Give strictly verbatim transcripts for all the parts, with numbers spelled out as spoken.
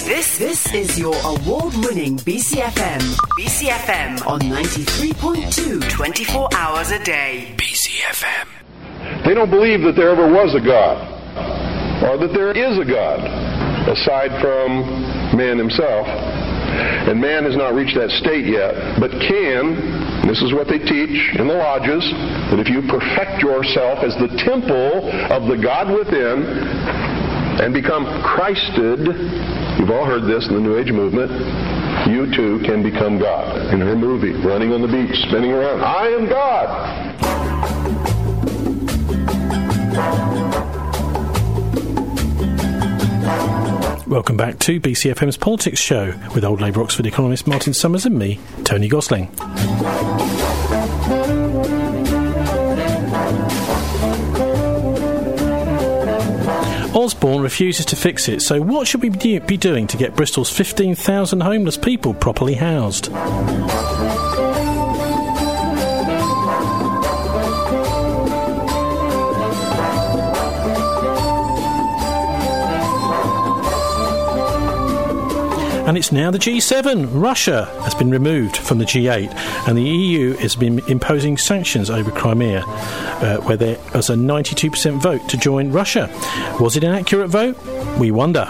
This this is your award-winning B C F M. B C F M on ninety-three point two, twenty-four hours a day. B C F M. They don't believe that there ever was a God, or that there is a God, aside from man himself. And man has not reached that state yet, but can, this is what they teach in the lodges, that if you perfect yourself as the temple of the God within and become Christed, you've all heard this in the New Age movement, you too can become God. In her movie, Running on the Beach, spinning around, I am God. Welcome back to B C F M's Politics Show with old Labour Oxford economist Martin Summers and me, Tony Gosling. Osborne refuses to fix it, so what should we be doing to get Bristol's fifteen thousand homeless people properly housed? And it's now the G seven. Russia has been removed from the G eight, and the E U has been imposing sanctions over Crimea, uh, where there was a ninety-two percent vote to join Russia. Was it an accurate vote? We wonder.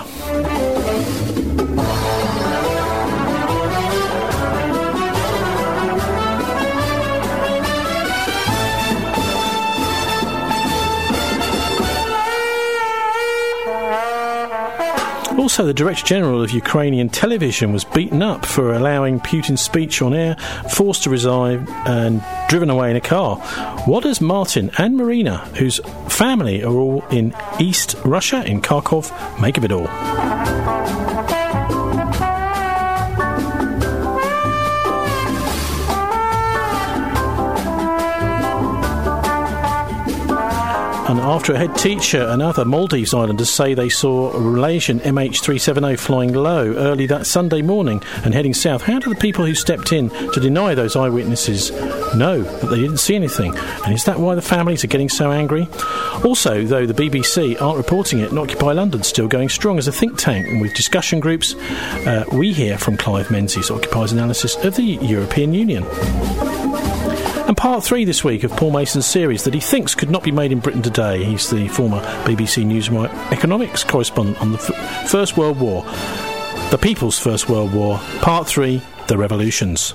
Also, the Director General of Ukrainian television was beaten up for allowing Putin's speech on air, forced to resign and driven away in a car. What does Martin and Marina, whose family are all in East Russia, in Kharkov, make of it all? And after a head teacher and other Maldives islanders say they saw a Malaysian M H three seventy flying low early that Sunday morning and heading south, how do the people who stepped in to deny those eyewitnesses know that they didn't see anything? And is that why the families are getting so angry? Also, though the B B C aren't reporting it, and Occupy London's still going strong as a think tank, and with discussion groups, uh, we hear from Clive Menzies, Occupy's analysis of the European Union. And part three this week of Paul Mason's series that he thinks could not be made in Britain today. He's the former B B C News economics correspondent on the f- First World War, the People's First World War, part three, The Revolutions.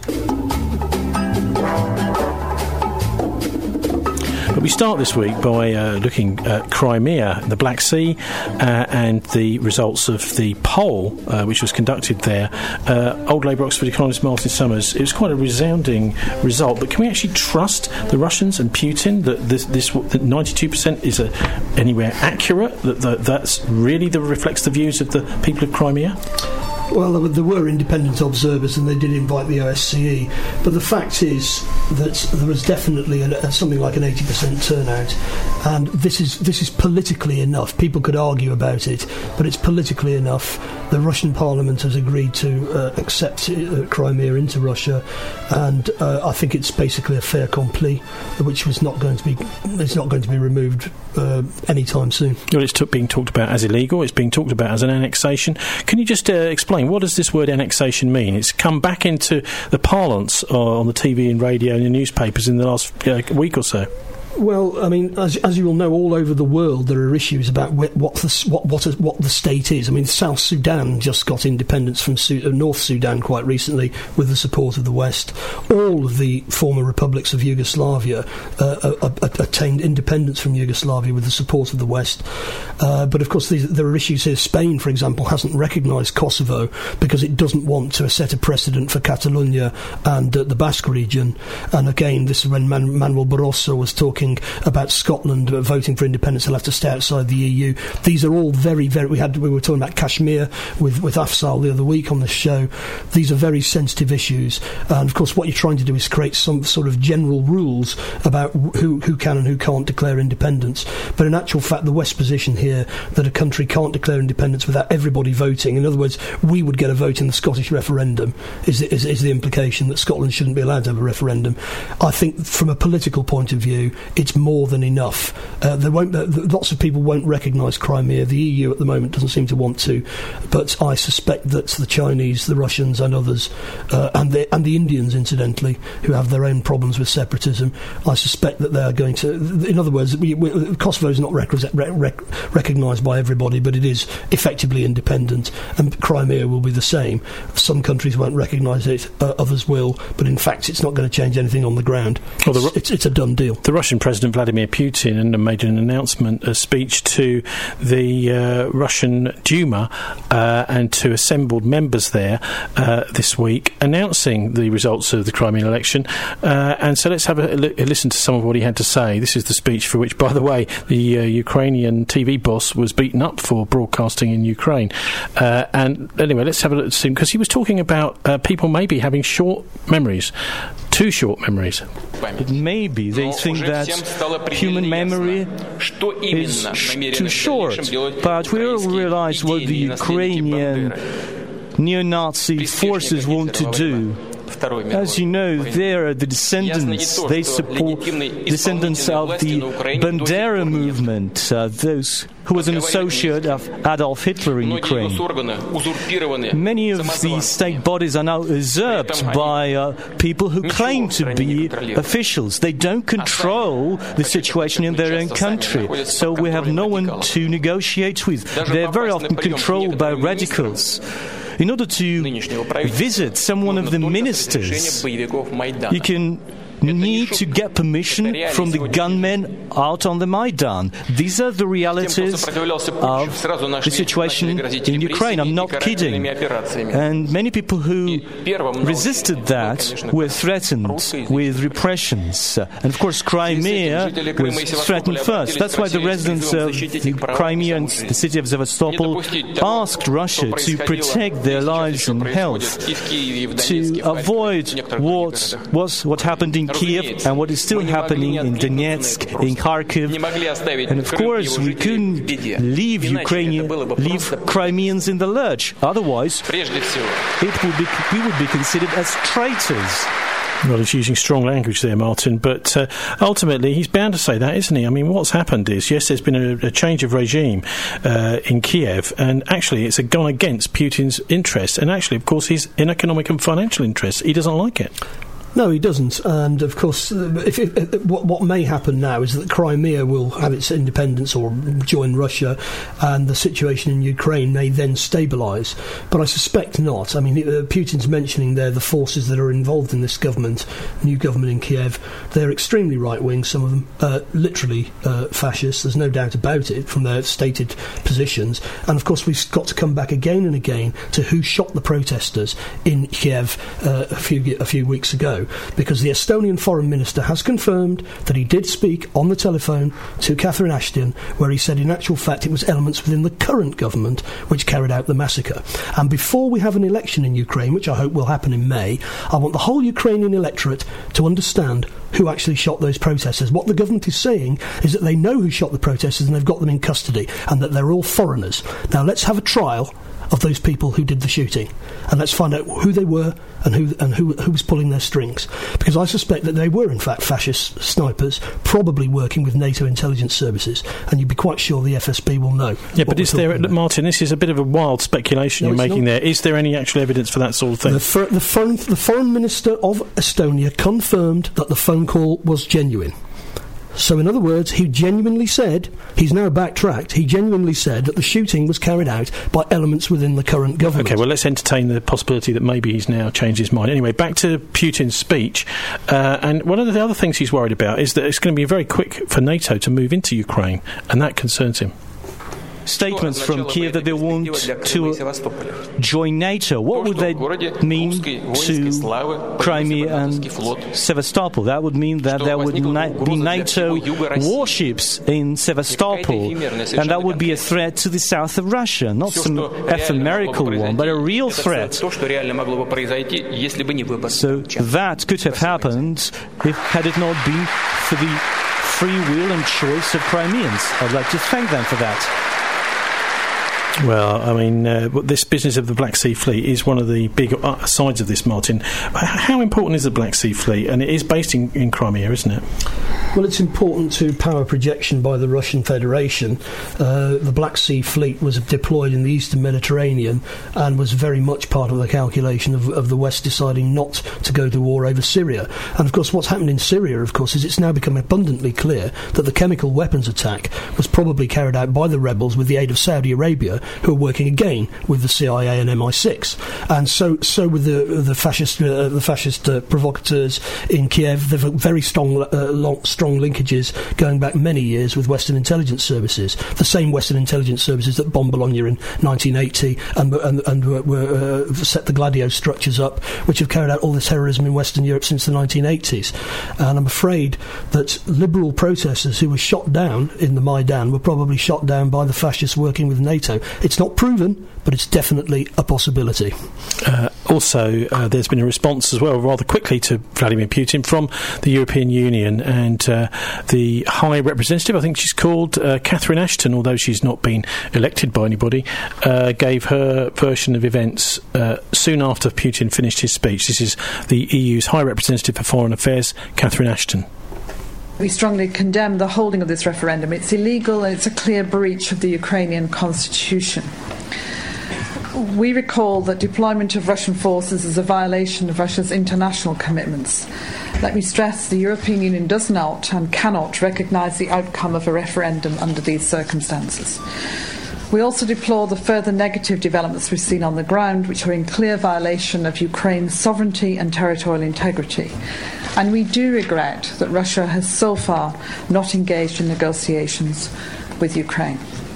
But we start this week by uh, looking at Crimea, the Black Sea, uh, and the results of the poll uh, which was conducted there. Uh, old Labour Oxford economist Martin Summers, it was quite a resounding result, but can we actually trust the Russians and Putin that this, this that ninety-two percent is a, anywhere accurate, that, that that's really the, reflects the views of the people of Crimea? Well, there were independent observers and they did invite the O S C E, but the fact is that there was definitely a, something like an eighty percent turnout, and this is this is politically enough. People could argue about it, but it's politically enough. The Russian Parliament has agreed to uh, accept uh, Crimea into Russia, and uh, I think it's basically a fait accompli, which was not going to be it's not going to be removed uh, anytime soon. Well, it's t- being talked about as illegal. It's being talked about as an annexation. Can you just uh, explain? What does this word annexation mean? It's come back into the parlance uh, on the T V and radio and the newspapers in the last uh, week or so. Well, I mean, as, as you will know, all over the world there are issues about wh- what the what what, a, what the state is. I mean, South Sudan just got independence from Su- uh, North Sudan quite recently with the support of the West. All of the former republics of Yugoslavia uh, uh, uh, attained independence from Yugoslavia with the support of the West. Uh, but of course, these, there are issues here. Spain, for example, hasn't recognised Kosovo because it doesn't want to set a precedent for Catalonia and uh, the Basque region. And again, this is when Man- Manuel Barroso was talking about Scotland voting for independence. They'll have to stay outside the E U. These are all very, very... We had we were talking about Kashmir with, with Afzal the other week on the show. These are very sensitive issues. And, of course, what you're trying to do is create some sort of general rules about who, who can and who can't declare independence. But in actual fact, the West position here that a country can't declare independence without everybody voting. In other words, we would get a vote in the Scottish referendum, is the, is, is the implication that Scotland shouldn't be allowed to have a referendum. I think from a political point of view, it's more than enough. Uh, there won't. Uh, lots of people won't recognise Crimea. The E U at the moment doesn't seem to want to, but I suspect that the Chinese, the Russians, and others, uh, and the and the Indians, incidentally, who have their own problems with separatism, I suspect that they are going to. In other words, we, we, Kosovo is not rec- rec- recognised by everybody, but it is effectively independent, and Crimea will be the same. Some countries won't recognise it, uh, others will, but in fact it's not going to change anything on the ground. Well, the, it's, it's, it's a done deal. The Russian President Vladimir Putin made an announcement, a speech to the uh, Russian Duma uh, and to assembled members there uh, this week, announcing the results of the Crimean election. Uh, and so let's have a, a listen to some of what he had to say. This is the speech for which, by the way, the uh, Ukrainian T V boss was beaten up for broadcasting in Ukraine. Uh, and anyway, let's have a look at him, because he was talking about uh, people maybe having short memories, too short memories. But maybe they think that human memory is sh- too short, but we all realize what the Ukrainian neo-Nazi forces want to do. As you know, they are the descendants, they support descendants of the Bandera movement, uh, those who was an associate of Adolf Hitler in Ukraine. Many of these state bodies are now usurped by uh, people who claim to be officials. They don't control the situation in their own country, so we have no one to negotiate with. They're very often controlled by radicals. In order to visit some one of the ministers, you can need to get permission from the gunmen out on the Maidan. These are the realities of the situation in Ukraine. I'm not kidding. And many people who resisted that were threatened with repressions. And of course, Crimea was threatened first. That's why the residents of the Crimea and the city of Sevastopol asked Russia to protect their lives and health, to avoid what was what happened in Kiev and what is still happening in Donetsk, in Kharkiv. And of course, we couldn't leave Ukrainian, leave Crimeans in the lurch. Otherwise, it would be, we would be considered as traitors. Well, he's using strong language there, Martin, but uh, ultimately he's bound to say that, isn't he? I mean, what's happened is, yes, there's been a, a change of regime uh, in Kiev, and actually it's gone against Putin's interests, and actually, of course, his in economic and financial interests. He doesn't like it. No, he doesn't. And of course, if, if, if, what, what may happen now is that Crimea will have its independence or join Russia, and the situation in Ukraine may then stabilise. But I suspect not. I mean, uh, Putin's mentioning there the forces that are involved in this government, new government in Kiev. They're extremely right-wing, some of them, uh, literally uh, fascist. There's no doubt about it from their stated positions. And of course, we've got to come back again and again to who shot the protesters in Kiev uh, a few a few weeks ago. Because the Estonian foreign minister has confirmed that he did speak on the telephone to Catherine Ashton, where he said in actual fact it was elements within the current government which carried out the massacre. And before we have an election in Ukraine, which I hope will happen in May, I want the whole Ukrainian electorate to understand who actually shot those protesters. What the government is saying is that they know who shot the protesters and they've got them in custody, and that they're all foreigners. Now let's have a trial of those people who did the shooting, and let's find out who they were and who and who, who was pulling their strings, because I suspect that they were in fact fascist snipers, probably working with NATO intelligence services, and you'd be quite sure the F S B will know. Yeah, but is there, about. Martin, this is a bit of a wild speculation no, you're making not. there. Is there any actual evidence for that sort of thing? The, for, the, foreign, the foreign minister of Estonia confirmed that the phone call was genuine. So, in other words, he genuinely said, he's now backtracked, he genuinely said that the shooting was carried out by elements within the current government. OK, well, let's entertain the possibility that maybe he's now changed his mind. Anyway, back to Putin's speech. Uh, and one of the other things he's worried about is that it's going to be very quick for NATO to move into Ukraine, and that concerns him. Statements from Kiev that they want to join NATO. What would that mean to Crimea and Sevastopol? That would mean that there would na- be NATO warships in Sevastopol, and that would be a threat to the south of Russia, not some ephemerical one, but a real threat. So that could have happened if had it not been for the free will and choice of Crimeans. I'd like to thank them for that. Well, I mean, uh, this business of the Black Sea Fleet is one of the big uh, sides of this, Martin. How important is the Black Sea Fleet? And it is based in, in Crimea, isn't it? Well, it's important to power projection by the Russian Federation. Uh, the Black Sea Fleet was deployed in the Eastern Mediterranean and was very much part of the calculation of, of the West deciding not to go to war over Syria. And, of course, what's happened in Syria, of course, is it's now become abundantly clear that the chemical weapons attack was probably carried out by the rebels with the aid of Saudi Arabia, who are working again with the C I A and M I six, and so so with the the fascist uh, the fascist uh, provocateurs in Kiev. They've very strong uh, long, strong linkages going back many years with Western intelligence services, the same Western intelligence services that bombed Bologna in nineteen eighty and and, and were, were uh, set the Gladio structures up, which have carried out all the terrorism in Western Europe since the nineteen eighties. And I'm afraid that liberal protesters who were shot down in the Maidan were probably shot down by the fascists working with NATO. It's not proven, but it's definitely a possibility. Uh, also, uh, there's been a response as well, rather quickly, to Vladimir Putin from the European Union, and uh, the High Representative, I think she's called, uh, Catherine Ashton, although she's not been elected by anybody, uh, gave her version of events uh, soon after Putin finished his speech. This is the E U's High Representative for Foreign Affairs, Catherine Ashton. We strongly condemn the holding of this referendum. It's illegal and it's a clear breach of the Ukrainian constitution. We recall that deployment of Russian forces is a violation of Russia's international commitments. Let me stress the European Union does not and cannot recognise the outcome of a referendum under these circumstances. We also deplore the further negative developments we've seen on the ground, which are in clear violation of Ukraine's sovereignty and territorial integrity. And we do regret that Russia has so far not engaged in negotiations with Ukraine.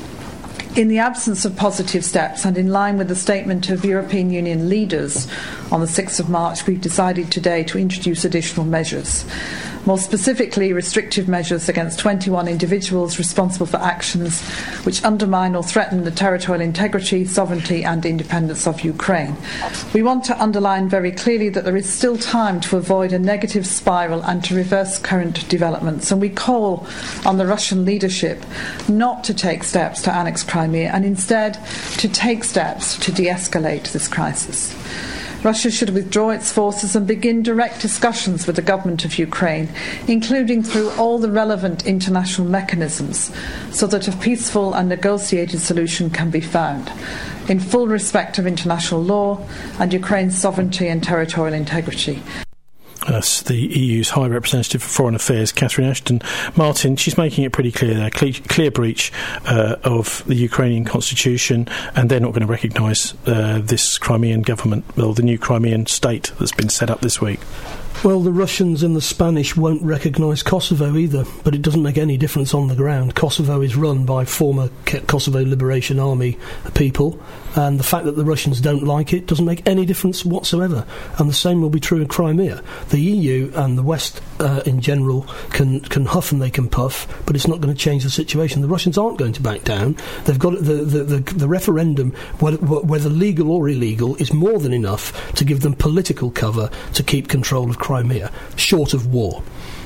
In the absence of positive steps and in line with the statement of European Union leaders on the sixth of March, we've decided today to introduce additional measures. More specifically, restrictive measures against twenty-one individuals responsible for actions which undermine or threaten the territorial integrity, sovereignty and independence of Ukraine. We want to underline very clearly that there is still time to avoid a negative spiral and to reverse current developments, and we call on the Russian leadership not to take steps to annex Crimea and instead to take steps to de-escalate this crisis. Russia should withdraw its forces and begin direct discussions with the government of Ukraine, including through all the relevant international mechanisms, so that a peaceful and negotiated solution can be found, in full respect of international law and Ukraine's sovereignty and territorial integrity. That's the E U's High Representative for Foreign Affairs, Catherine Ashton. Martin, she's making it pretty clear there, clear, clear breach uh, of the Ukrainian constitution, and they're not going to recognise uh, this Crimean government, or the new Crimean state that's been set up this week. Well, the Russians and the Spanish won't recognise Kosovo either, but it doesn't make any difference on the ground. Kosovo is run by former Kosovo Liberation Army people, and the fact that the Russians don't like it doesn't make any difference whatsoever. And the same will be true in Crimea. The E U and the West uh, in general can, can huff and they can puff, but it's not going to change the situation. The Russians aren't going to back down. They've got the, the, the, the referendum, whether, whether legal or illegal, is more than enough to give them political cover to keep control of Crimea, short of war.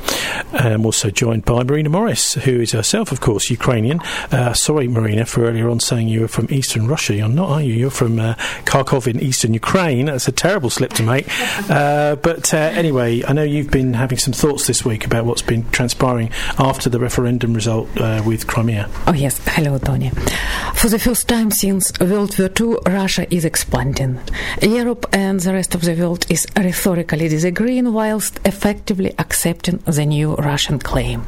I'm also joined by Marina Morris, who is herself, of course, Ukrainian. Uh, sorry, Marina, for earlier on saying you were from eastern Russia. You're not, are you? You're from uh, Kharkov in eastern Ukraine. That's a terrible slip to make. Uh, but uh, anyway, I know you've been having some thoughts this week about what's been transpiring after the referendum result uh, with Crimea. Oh, yes. Hello, Tony. For the first time since World War Two, Russia is expanding. Europe and the rest of the world is rhetorically disagreeing whilst effectively accepting the new Russian claim.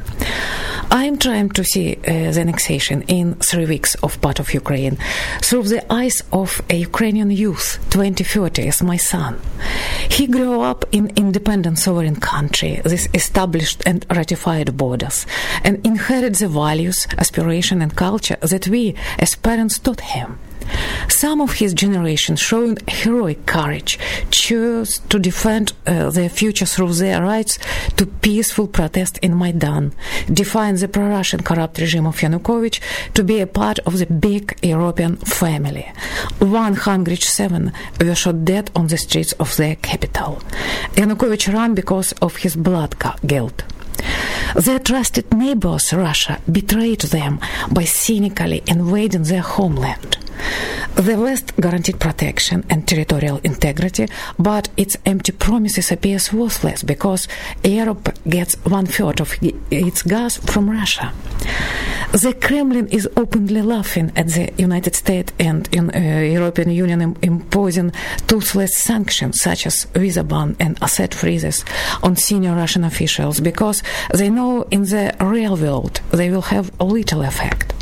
I am trying to see uh, the annexation in three weeks of part of Ukraine through the eyes of a Ukrainian youth, twenty thirty, as my son. He grew up in independent sovereign country, with established and ratified borders, and inherited the values, aspiration and culture that we as parents taught him. Some of his generation showing heroic courage, chose to defend uh, their future through their rights to peaceful protest in Maidan, defying the pro-Russian corrupt regime of Yanukovych to be a part of the big European family. one hundred seven were shot dead on the streets of their capital. Yanukovych ran because of his blood guilt. Their trusted neighbors, Russia, betrayed them by cynically invading their homeland. The West guaranteed protection and territorial integrity, but its empty promises appears worthless because Europe gets one-third of its gas from Russia. The Kremlin is openly laughing at the United States and in, uh, European Union im- imposing toothless sanctions such as visa ban and asset freezes on senior Russian officials because they know in the real world they will have little effect.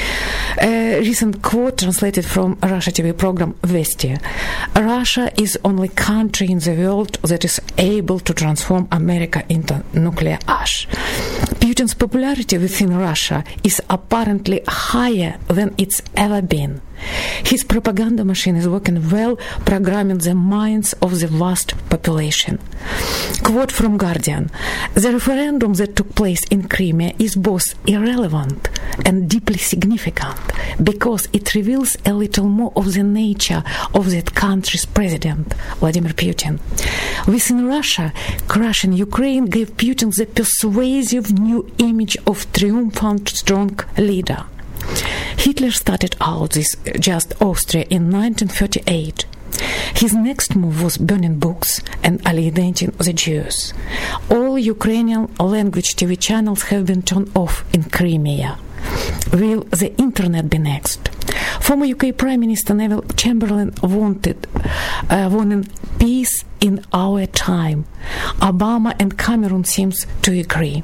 A recent quote translated from a Russia T V program Vesti. Russia is only country in the world that is able to transform America into nuclear ash. Putin's popularity within Russia is apparently higher than it's ever been. His propaganda machine is working well, programming the minds of the vast population. Quote from Guardian: the referendum that took place in Crimea is both irrelevant and deeply significant because it reveals a little more of the nature of that country's president, Vladimir Putin. Within Russia, crushing Ukraine gave Putin the persuasive new image of triumphant, strong leader. Hitler started out this just Austria in nineteen thirty-eight. His next move was burning books and alienating the Jews. All Ukrainian language T V channels have been turned off in Crimea. Will the internet be next? Former U K Prime Minister Neville Chamberlain wanted uh, wanted peace in our time. Obama and Cameron seems to agree.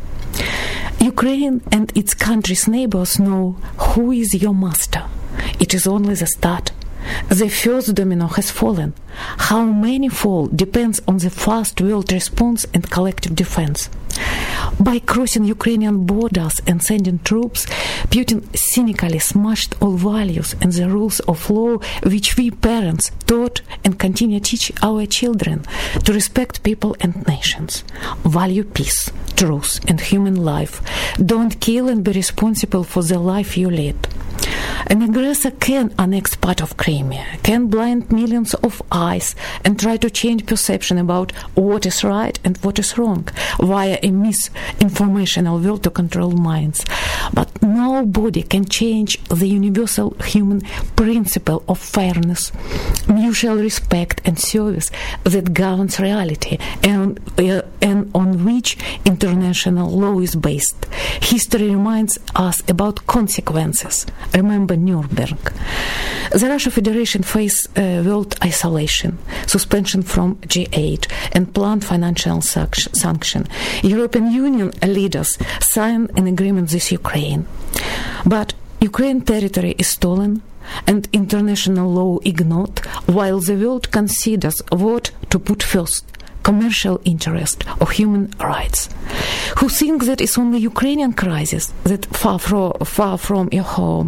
Ukraine and its country's neighbors know who is your master. It is only the start. The first domino has fallen. How many fall depends on the fast world response and collective defense. By crossing Ukrainian borders and sending troops, Putin cynically smashed all values and the rules of law which we parents taught and continue to teach our children to respect people and nations. Value peace, truth, and human life. Don't kill and be responsible for the life you lead. An aggressor can annex part of Crimea, can blind millions of eyes and try to change perception about what is right and what is wrong via a misinformational will to control minds. But nobody can change the universal human principle of fairness, mutual respect and service that governs reality and, uh, and on which international law is based. History reminds us about consequences. Remember Nuremberg. The Russian Federation faced uh, world isolation, suspension from G eight, and planned financial sanction. European Union leaders signed an agreement with Ukraine. But Ukraine territory is stolen and international law ignored, while the world considers what to put first: commercial interest or human rights. Who think that it's only Ukrainian crisis that far from, far from your home?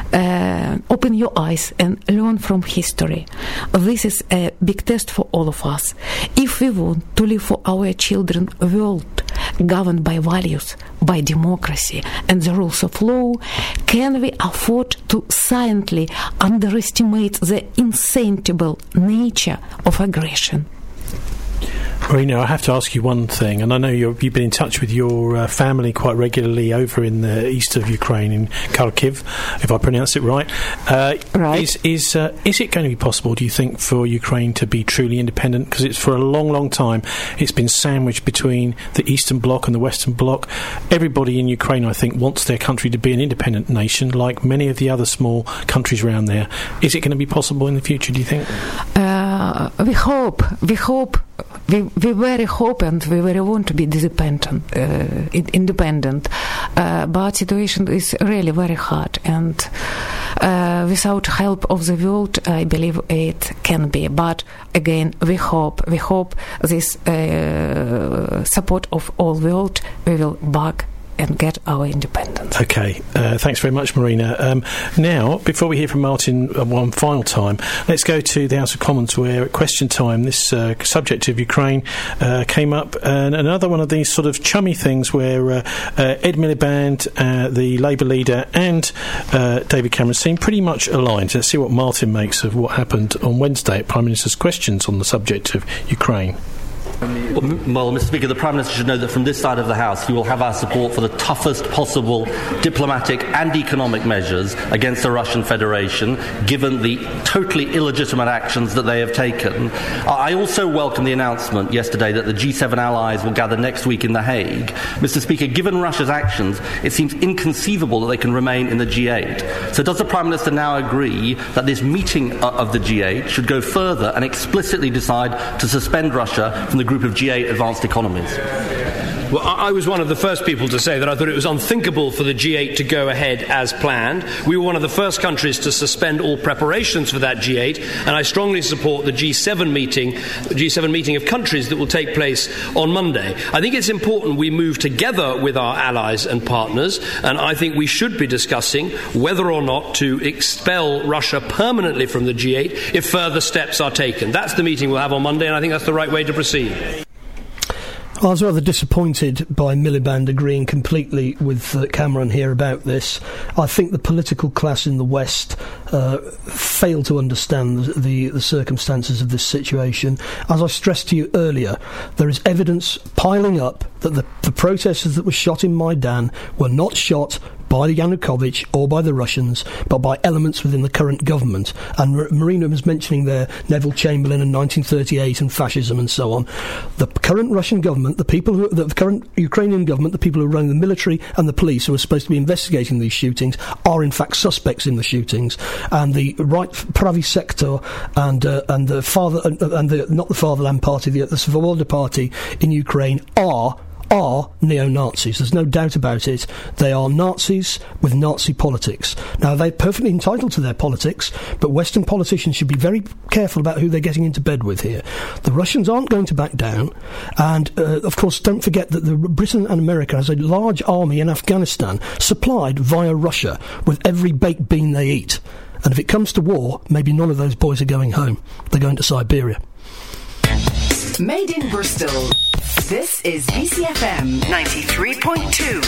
Uh, open your eyes and learn from history. This is a big test for all of us. If we want to live for our children a world governed by values, by democracy and the rules of law, can we afford to silently underestimate the insatiable nature of aggression? Marina, I have to ask you one thing, and I know you're, you've been in touch with your uh, family quite regularly over in the east of Ukraine, in Kharkiv, if I pronounce it right. Uh, right. Is is, uh, is it going to be possible, do you think, for Ukraine to be truly independent? Because it's for a long, long time, it's been sandwiched between the Eastern Bloc and the Western Bloc. Everybody in Ukraine, I think, wants their country to be an independent nation, like many of the other small countries around there. Is it going to be possible in the future, do you think? Uh, we hope. We hope. We, we very hope and we very want to be independent, uh, independent. Uh, but situation is really very hard, and uh, without help of the world, I believe it can be. But again, we hope, we hope this uh, support of all world, we will back and get our independence. Okay, uh, thanks very much, Marina. Um, now, before we hear from Martin uh, one final time, let's go to the House of Commons, where at question time this uh, subject of Ukraine uh, came up, and another one of these sort of chummy things where uh, uh, Ed Miliband, uh, the Labour leader, and uh, David Cameron seem pretty much aligned. Let's see what Martin makes of what happened on Wednesday at Prime Minister's questions on the subject of Ukraine. Well, Mister Speaker, the Prime Minister should know that from this side of the House he will have our support for the toughest possible diplomatic and economic measures against the Russian Federation, given the totally illegitimate actions that they have taken. I also welcome the announcement yesterday that the G seven allies will gather next week in The Hague. Mister Speaker, given Russia's actions, it seems inconceivable that they can remain in the G eight. So does the Prime Minister now agree that this meeting of the G eight should go further and explicitly decide to suspend Russia from the group of G eight advanced economies? Well, I was one of the first people to say that I thought it was unthinkable for the G eight to go ahead as planned. We were one of the first countries to suspend all preparations for that G eight, and I strongly support the G seven meeting, the G seven meeting of countries that will take place on Monday. I think it's important we move together with our allies and partners, and I think we should be discussing whether or not to expel Russia permanently from the G eight if further steps are taken. That's the meeting we'll have on Monday, and I think that's the right way to proceed. I was rather disappointed by Miliband agreeing completely with uh, Cameron here about this. I think the political class in the West uh, fail to understand the, the, the circumstances of this situation. As I stressed to you earlier, there is evidence piling up that the, the protesters that were shot in Maidan were not shot by Yanukovych or by the Russians, but by elements within the current government. And R- Marina was mentioning there Neville Chamberlain in nineteen thirty-eight and fascism and so on. The current Russian government, the people who, the current Ukrainian government, the people who are running the military and the police who are supposed to be investigating these shootings are in fact suspects in the shootings. And the right Pravi sector and uh, and the father uh, and the not the Fatherland Party, the, the Svoboda Party in Ukraine are. are neo-Nazis. There's no doubt about it. They are Nazis with Nazi politics. Now, they're perfectly entitled to their politics, but Western politicians should be very careful about who they're getting into bed with here. The Russians aren't going to back down, and, uh, of course, don't forget that the Britain and America has a large army in Afghanistan supplied via Russia with every baked bean they eat. And if it comes to war, maybe none of those boys are going home. They're going to Siberia. Made in Bristol. This is B C F M ninety-three point two.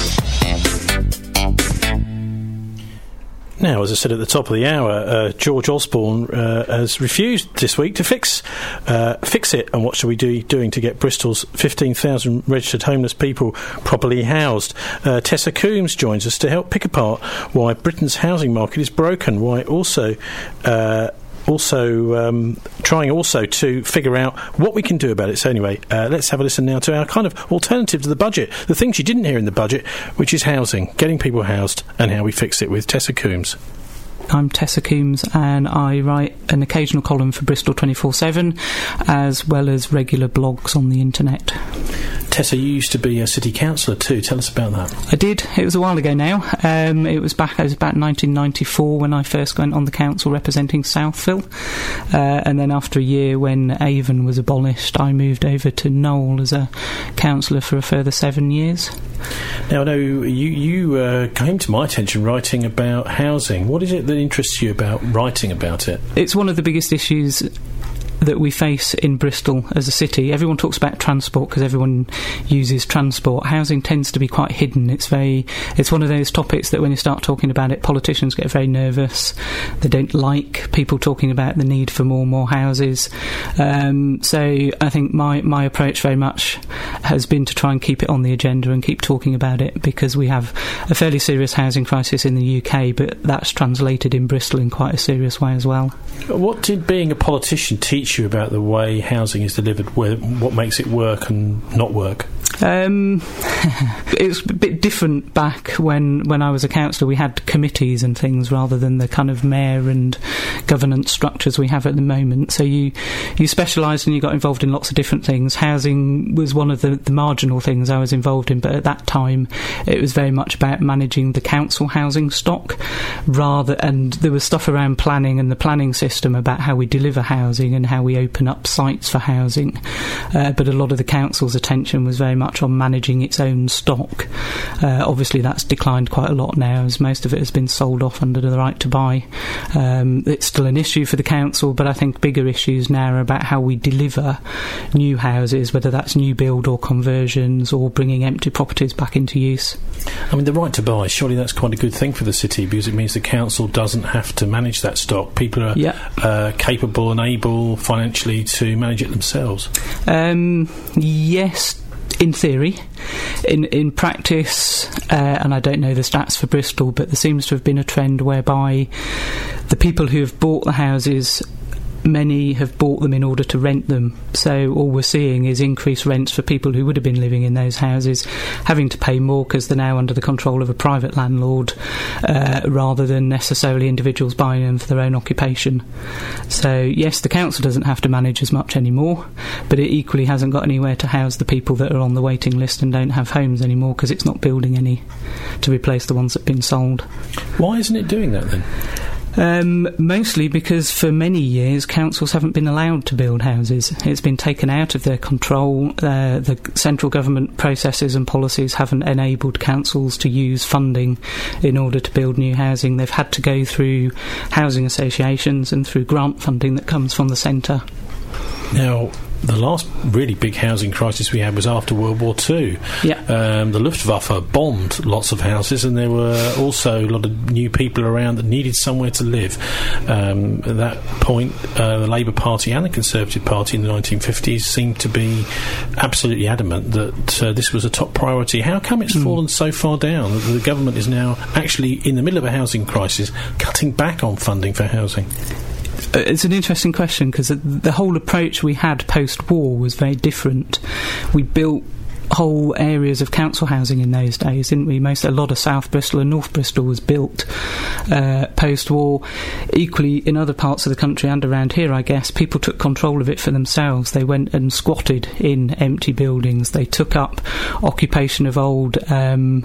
Now, as I said at the top of the hour, uh, George Osborne uh, has refused this week to fix uh, fix it. And what shall we do doing to get Bristol's fifteen thousand registered homeless people properly housed? Uh, Tessa Coombs joins us to help pick apart why Britain's housing market is broken, why also... Uh, Also, um, trying also to figure out what we can do about it. So anyway, uh, let's have a listen now to our kind of alternative to the budget, the things you didn't hear in the budget, which is housing, getting people housed, and how we fix it with Tessa Coombs. I'm Tessa Coombs, and I write an occasional column for Bristol twenty-four seven, as well as regular blogs on the internet. Tessa, you used to be a city councillor too. Tell us about that. I did. It was a while ago now. Um, it was back. It was about nineteen ninety-four when I first went on the council representing Southville, uh, and then after a year when Avon was abolished, I moved over to Knowle as a councillor for a further seven years. Now, I know you you uh, came to my attention writing about housing. What is it that interests you about writing about it? It's one of the biggest issues that we face in Bristol as a city. Everyone talks about transport because everyone uses transport. Housing tends to be quite hidden. It's very, it's one of those topics that when you start talking about it, politicians get very nervous. They don't like people talking about the need for more and more houses. Um, so I think my, my approach very much has been to try and keep it on the agenda and keep talking about it, because we have a fairly serious housing crisis in the U K, but that's translated in Bristol in quite a serious way as well. What did being a politician teach you about the way housing is delivered, where, what makes it work and not work? Um, it was a bit different back when, when I was a councillor. We had committees and things rather than the kind of mayor and governance structures we have at the moment. So you, you specialised and you got involved in lots of different things. Housing was one of the, the marginal things I was involved in, but at that time it was very much about managing the council housing stock rather, and there was stuff around planning and the planning system about how we deliver housing and how we open up sites for housing. Uh, but a lot of the council's attention was very much much on managing its own stock. Uh, obviously that's declined quite a lot now, as most of it has been sold off under the right to buy. Um, it's still an issue for the council, but I think bigger issues now are about how we deliver new houses, whether that's new build or conversions or bringing empty properties back into use. I mean, the right to buy, surely that's quite a good thing for the city, because it means the council doesn't have to manage that stock. People are yeah. uh, capable and able financially to manage it themselves. Um, yes, in theory. In in practice, uh, and I don't know the stats for Bristol, but there seems to have been a trend whereby the people who have bought the houses, many have bought them in order to rent them. So all we're seeing is increased rents for people who would have been living in those houses, having to pay more because they're now under the control of a private landlord, uh, rather than necessarily individuals buying them for their own occupation. So yes, the council doesn't have to manage as much anymore, but it equally hasn't got anywhere to house the people that are on the waiting list and don't have homes anymore, because it's not building any to replace the ones that have been sold. Why isn't it doing that then? Um, mostly because for many years councils haven't been allowed to build houses. It's been taken out of their control. Uh, the central government processes and policies haven't enabled councils to use funding in order to build new housing. They've had to go through housing associations and through grant funding that comes from the centre. Now, the last really big housing crisis we had was after World War Two. Yeah. Um, the Luftwaffe bombed lots of houses, and there were also a lot of new people around that needed somewhere to live. Um, at that point, uh, the Labour Party and the Conservative Party in the nineteen fifties seemed to be absolutely adamant that uh, this was a top priority. How come it's mm. fallen so far down that the government is now actually in the middle of a housing crisis, cutting back on funding for housing? It's an interesting question, because the whole approach we had post-war was very different. We built whole areas of council housing in those days, didn't we? Most, a lot of South Bristol and North Bristol was built uh, post-war. Equally, in other parts of the country and around here, I guess, people took control of it for themselves. They went and squatted in empty buildings. They took up occupation of old Um,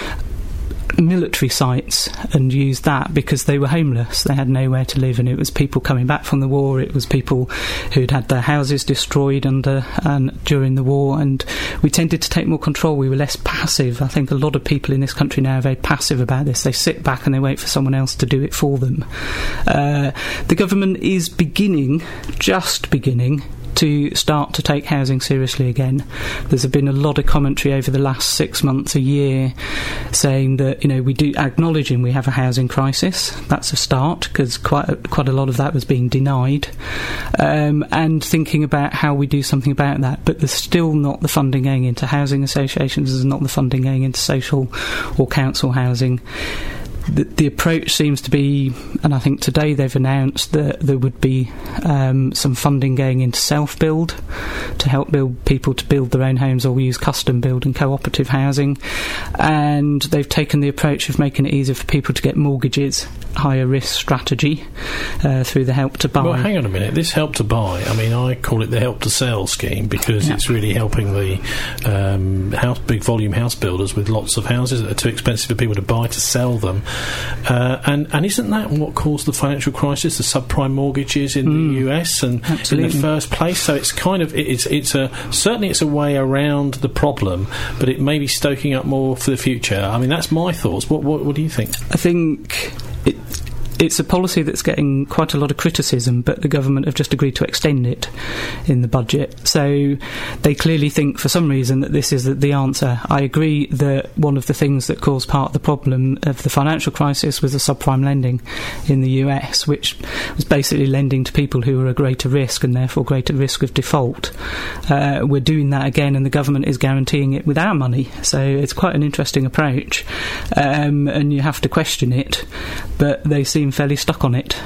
military sites and used that because they were homeless. They had nowhere to live, and it was people coming back from the war. It was people who'd had their houses destroyed under and during the war, and we tended to take more control. We were less passive. I think a lot of people in this country now are very passive about this. They sit back and they wait for someone else to do it for them. Uh, the government is beginning, just beginning, to start to take housing seriously again. There's been a lot of commentary over the last six months, a year, saying that, you know, we do acknowledging we have a housing crisis. That's a start, because quite a, quite a lot of that was being denied, um, and thinking about how we do something about that. But there's still not the funding going into housing associations. There's not the funding going into social or council housing. The, the approach seems to be, and I think today they've announced that there would be um, some funding going into self-build to help build people to build their own homes, or use custom build and cooperative housing. And they've taken the approach of making it easier for people to get mortgages, higher risk strategy, uh, through the Help to Buy. Well, hang on a minute. This Help to Buy, I mean, I call it the Help to Sell scheme, because yeah. it's really helping the um, house, big volume house builders with lots of houses that are too expensive for people to buy to sell them. Uh, and, and isn't that what caused the financial crisis, the subprime mortgages in mm, the U S and absolutely. in the first place? So it's kind of it's it's a certainly it's a way around the problem, but it may be stoking up more for the future. I mean, that's my thoughts. What what, what do you think? I think it. It's a policy that's getting quite a lot of criticism, but the government have just agreed to extend it in the budget. So they clearly think, for some reason, that this is the answer. I agree that one of the things that caused part of the problem of the financial crisis was the subprime lending in the U S, which was basically lending to people who were at greater risk and therefore greater risk of default. Uh, we're doing that again, and the government is guaranteeing it with our money. So it's quite an interesting approach, um, and you have to question it, but they seem fairly stuck on it.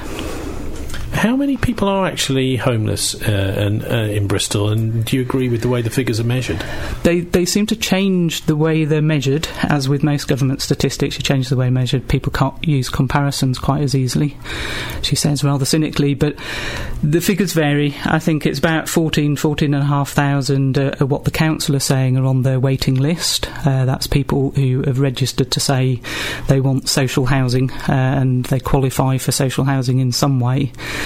How many people are actually homeless uh, and, uh, in Bristol, and do you agree with the way the figures are measured? They they seem to change the way they're measured. As with most government statistics, you change the way measured. People can't use comparisons quite as easily, she says rather cynically, but the figures vary. I think it's about fourteen, fourteen and a half thousand uh, are what the council are saying are on their waiting list. Uh, that's people who have registered to say they want social housing uh, and they qualify for social housing in some way.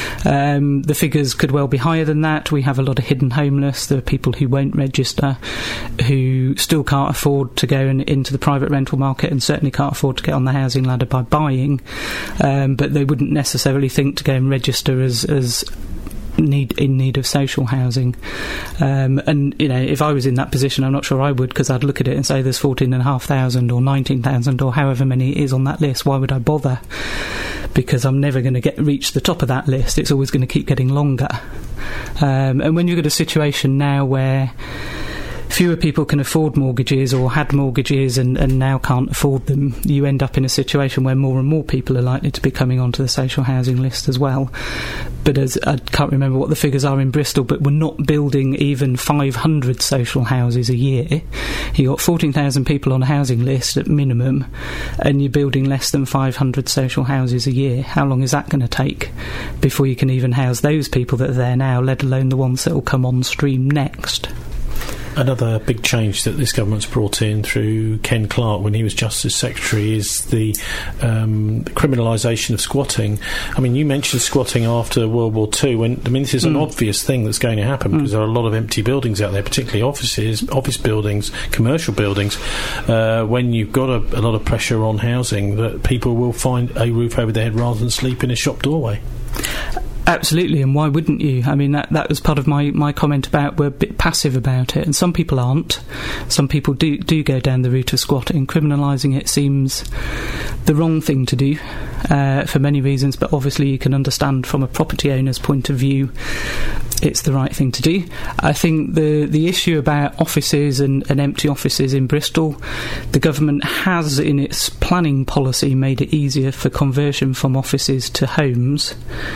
Um, the figures could well be higher than that. We have a lot of hidden homeless. There are people who won't register, who still can't afford to go in, into the private rental market, and certainly can't afford to get on the housing ladder by buying, um, but they wouldn't necessarily think to go and register as, as need in need of social housing. Um, and, you know, if I was in that position, I'm not sure I would, because I'd look at it and say there's fourteen and a half thousand or nineteen thousand or however many it is on that list. Why would I bother? Because I'm never going to get reach the top of that list. It's always going to keep getting longer. Um, and when you've got a situation now where fewer people can afford mortgages or had mortgages and, and now can't afford them, you end up in a situation where more and more people are likely to be coming onto the social housing list as well. But as I can't remember what the figures are in Bristol, but we're not building even five hundred social houses a year. You've got fourteen thousand people on a housing list at minimum, and you're building less than five hundred social houses a year. How long is that going to take before you can even house those people that are there now, let alone the ones that will come on stream next? Another big change that this government's brought in through Ken Clarke when he was Justice Secretary is the um, criminalisation of squatting. I mean, you mentioned squatting after World War Two. When, I mean, this is an mm. obvious thing that's going to happen mm. because there are a lot of empty buildings out there, particularly offices, office buildings, commercial buildings. Uh, when you've got a, a lot of pressure on housing, that people will find a roof over their head rather than sleep in a shop doorway. Absolutely, and why wouldn't you? I mean, that, that was part of my, my comment about we're a bit passive about it, and some people aren't. Some people do, do go down the route of squatting. Criminalising it seems the wrong thing to do uh, for many reasons, but obviously you can understand from a property owner's point of view it's the right thing to do. I think the, the issue about offices and, and empty offices in Bristol, the government has in its planning policy made it easier for conversion from offices to homes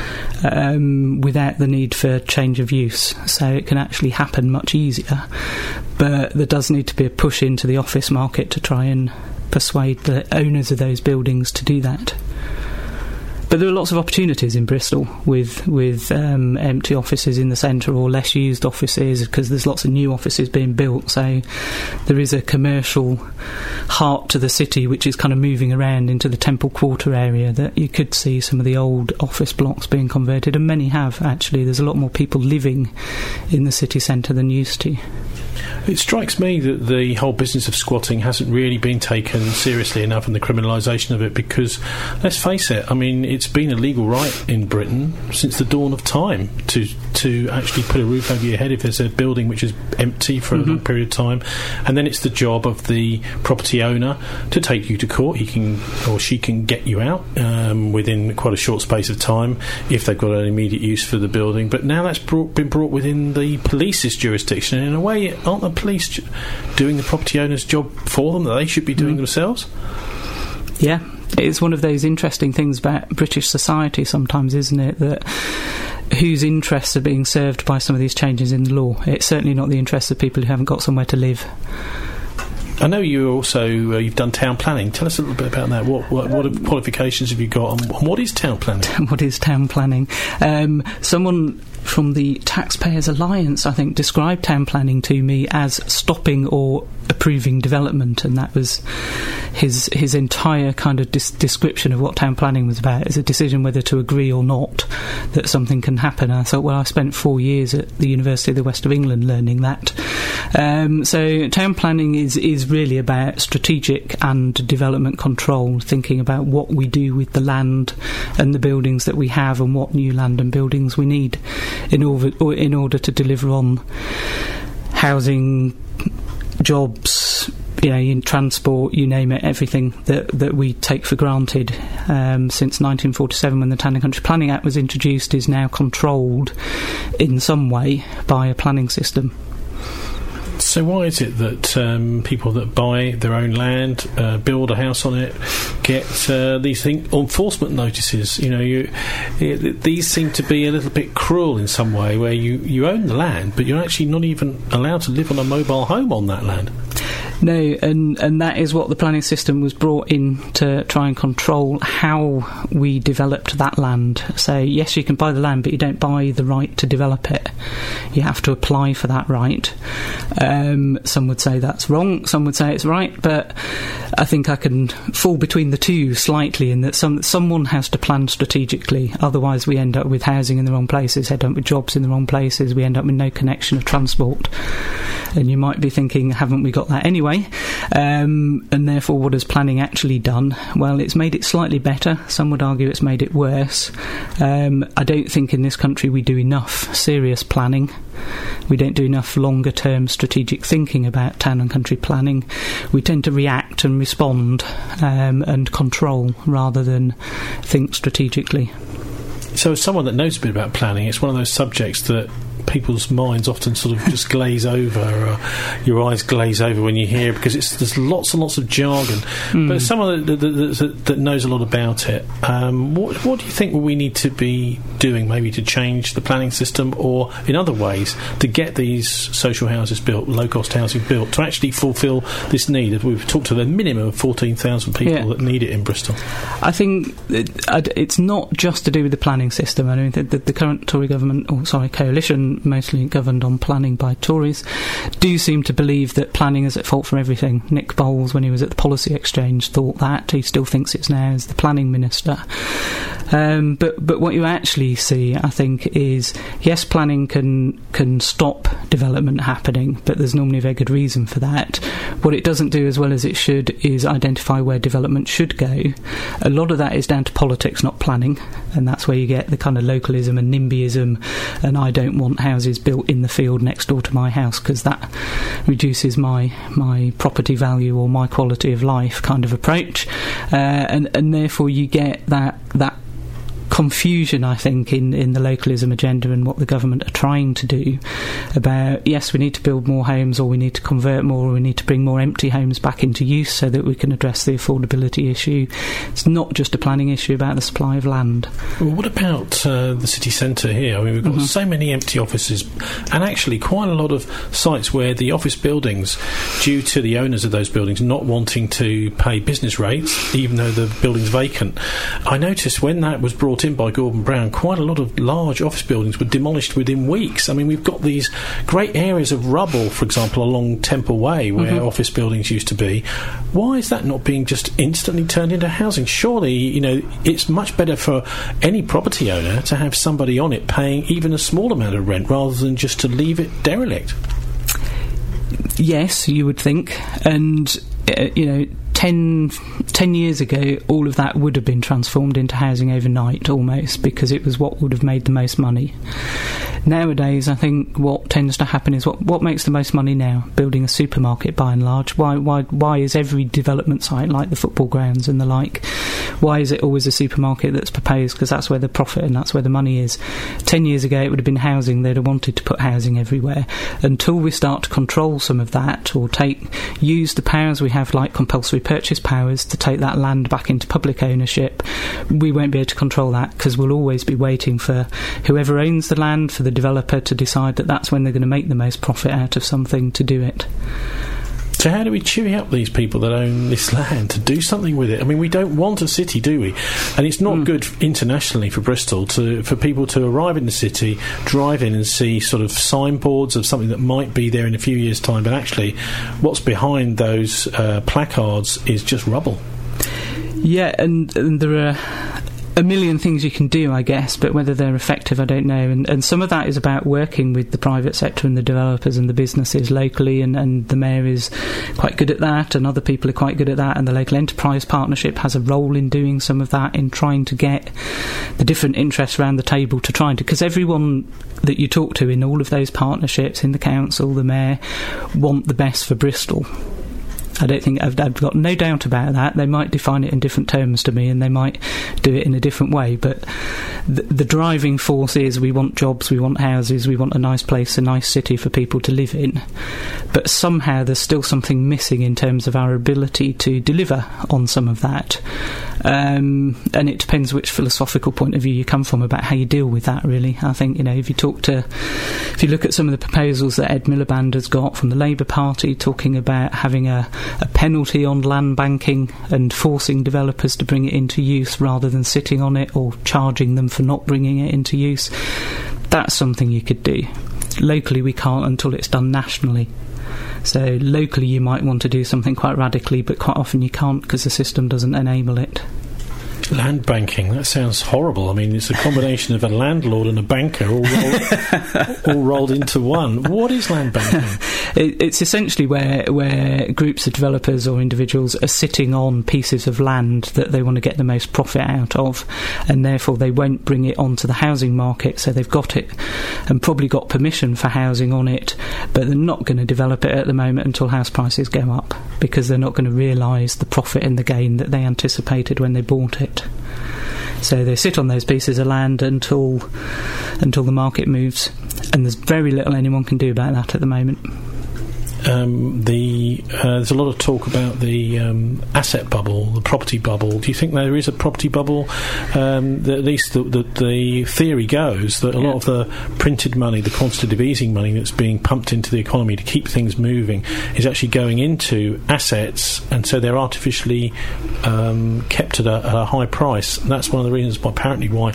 um, without the need for change of use. So it can actually happen much easier. But there does need to be a push into the office market to try and persuade the owners of those buildings to do that. But there are lots of opportunities in Bristol with with um, empty offices in the centre or less used offices, because there's lots of new offices being built. So there is a commercial heart to the city which is kind of moving around into the Temple Quarter area, that you could see some of the old office blocks being converted, and many have actually. There's a lot more people living in the city centre than used to. It strikes me that the whole business of squatting hasn't really been taken seriously enough, and the criminalisation of it, because, let's face it, I mean, it's been a legal right in Britain since the dawn of time to to actually put a roof over your head if there's a building which is empty for mm-hmm. a long period of time, and then it's the job of the property owner to take you to court. He can, or she can, get you out um, within quite a short space of time if they've got an immediate use for the building. But now that's brought, been brought within the police's jurisdiction, and in a way, aren't the police doing the property owner's job for them that they should be doing mm. themselves? Yeah, it's one of those interesting things about British society sometimes, isn't it, that whose interests are being served by some of these changes in the law? It's certainly not the interests of people who haven't got somewhere to live. I know you also uh, you've done town planning. Tell us a little bit about that. What what, what qualifications have you got, and what is town planning? What is town planning? Um, someone from the Taxpayers Alliance, I think, described town planning to me as stopping or approving development, and that was his his entire kind of dis- description of what town planning was about. It's a decision whether to agree or not that something can happen. And I thought, well, I spent four years at the University of the West of England learning that. Um, so town planning is, is really about strategic and development control, thinking about what we do with the land and the buildings that we have, and what new land and buildings we need in order, or in order to deliver on housing, jobs, you know, in transport, you name it, everything that, that we take for granted. Um, since nineteen forty-seven, when the Town and Country Planning Act was introduced, is now controlled in some way by a planning system. So why is it that um, people that buy their own land, uh, build a house on it, get uh, these thing, enforcement notices? You know, you, it, these seem to be a little bit cruel in some way, where you, you own the land, but you're actually not even allowed to live on a mobile home on that land. No, and, and that is what the planning system was brought in to try and control how we developed that land. So, yes, you can buy the land, but you don't buy the right to develop it. You have to apply for that right. Um, some would say that's wrong, some would say it's right, but I think I can fall between the two slightly in that some someone has to plan strategically, otherwise we end up with housing in the wrong places, end up with jobs in the wrong places, we end up with no connection of transport. And you might be thinking, haven't we got that anyway? Um, and therefore, what has planning actually done? Well, it's made it slightly better. Some would argue it's made it worse. Um, I don't think in this country we do enough serious planning. We don't do enough longer-term strategic thinking about town and country planning. We tend to react and respond um, and control rather than think strategically. So as someone that knows a bit about planning, it's one of those subjects that people's minds often sort of just glaze over, or your eyes glaze over when you hear it, because it's, there's lots and lots of jargon. Mm. But as someone that, that, that, that knows a lot about it, um, what, what do you think we need to be doing maybe to change the planning system, or in other ways to get these social houses built, low-cost housing built, to actually fulfil this need? We've talked to a minimum of fourteen thousand people yeah. that need it in Bristol. I think it, it's not just to do with the planning system. I mean, the, the, the current Tory government, or sorry, coalition, mostly governed on planning by Tories, do seem to believe that planning is at fault for everything. Nick Bowles, when he was at the Policy Exchange, thought that. He still thinks it's now as the planning minister. Um, but but what you actually see, I think, is yes, planning can can stop development happening, but there's normally a very good reason for that. What it doesn't do as well as it should is identify where development should go. A lot of that is down to politics, not planning, and that's where you get the kind of localism and NIMBYism, and I don't want houses built in the field next door to my house because that reduces my my property value or my quality of life kind of approach, uh, and and therefore you get that that confusion, I think, in, in the localism agenda and what the government are trying to do about, yes, we need to build more homes, or we need to convert more, or we need to bring more empty homes back into use so that we can address the affordability issue. It's not just a planning issue about the supply of land. Well, what about uh, the city centre here? I mean, we've got mm-hmm. so many empty offices, and actually quite a lot of sites where the office buildings, due to the owners of those buildings not wanting to pay business rates, even though the building's vacant. I noticed when that was brought in by Gordon Brown, quite a lot of large office buildings were demolished within weeks. I mean, we've got these great areas of rubble, for example, along Temple Way, where mm-hmm. office buildings used to be. Why is that not being just instantly turned into housing? Surely, you know, it's much better for any property owner to have somebody on it paying even a small amount of rent rather than just to leave it derelict. Yes, you would think. And, uh, you know, Ten, ten years ago, all of that would have been transformed into housing overnight, almost, because it was what would have made the most money. Nowadays, I think what tends to happen is what, what makes the most money now? Building a supermarket, by and large. Why, why, why is every development site, like the football grounds and the like, why is it always a supermarket that's proposed? Because that's where the profit and that's where the money is. Ten years ago, it would have been housing. They'd have wanted to put housing everywhere. Until we start to control some of that, or take use the powers we have, like compulsory purchase powers, to take that land back into public ownership, we won't be able to control that, because we'll always be waiting for whoever owns the land, for the developer to decide that that's when they're going to make the most profit out of something to do it. So how do we chewy up these people that own this land to do something with it? I mean, we don't want a city, do we? And it's not mm. good internationally for Bristol to for people to arrive in the city, drive in and see sort of signboards of something that might be there in a few years' time, but actually what's behind those uh, placards is just rubble. Yeah, and, and there are a million things you can do, I guess, but whether they're effective, I don't know. And, and some of that is about working with the private sector and the developers and the businesses locally, and, and the mayor is quite good at that, and other people are quite good at that, and the local enterprise partnership has a role in doing some of that, in trying to get the different interests around the table to try and... Because everyone that you talk to in all of those partnerships, in the council, the mayor, want the best for Bristol. I don't think I've, I've got no doubt about that. They might define it in different terms to me, and they might do it in a different way, but the, the driving force is we want jobs, we want houses, we want a nice place, a nice city for people to live in. But somehow there's still something missing in terms of our ability to deliver on some of that. Um, and it depends which philosophical point of view you come from about how you deal with that, really. I think, you know, if you talk to if you look at some of the proposals that Ed Miliband has got from the Labour Party, talking about having a, a penalty on land banking and forcing developers to bring it into use rather than sitting on it or charging them for not bringing it into use, that's something you could do. Locally we can't until it's done nationally. So locally you might want to do something quite radically, but quite often you can't because the system doesn't enable it. Land banking, that sounds horrible. I mean, it's a combination of a landlord and a banker all rolled, all rolled into one. What is land banking? It, it's essentially where where groups of developers or individuals are sitting on pieces of land that they want to get the most profit out of, and therefore they won't bring it onto the housing market, so they've got it and probably got permission for housing on it, but they're not going to develop it at the moment until house prices go up, because they're not going to realise the profit and the gain that they anticipated when they bought it. So they sit on those pieces of land until until the market moves, and there's very little anyone can do about that at the moment. Um, the uh, there's a lot of talk about the um, asset bubble, the property bubble. Do you think there is a property bubble? Um, the, at least the, the, the theory goes that a yeah. lot of the printed money, the quantitative easing money that's being pumped into the economy to keep things moving, is actually going into assets, and so they're artificially um, kept at a, at a high price. And that's one of the reasons why, apparently, why